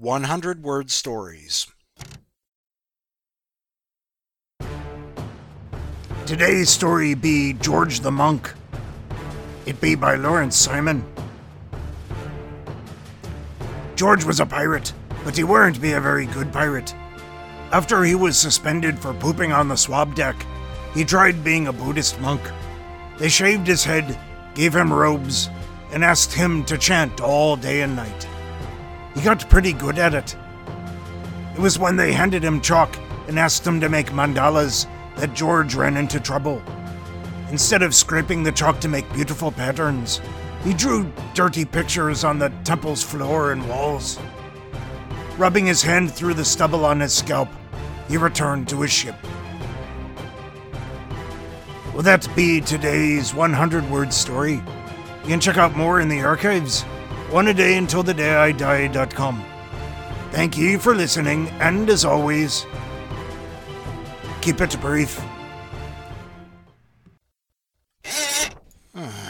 100-word stories. Today's story be George the Monk. It be by Lawrence Simon. George was a pirate, but he weren't be a very good pirate. After he was suspended for pooping on the swab deck, he tried being a Buddhist monk. They shaved his head, gave him robes, and asked him to chant all day and night. He got pretty good at it. It was when they handed him chalk and asked him to make mandalas that George ran into trouble. Instead of scraping the chalk to make beautiful patterns, he drew dirty pictures on the temple's floor and walls. Rubbing his hand through the stubble on his scalp, he returned to his ship. Will that be today's 100-word story? You can check out more in the archives. oneadayuntilthedayidie.com. Thank you for listening, and as always, keep it brief.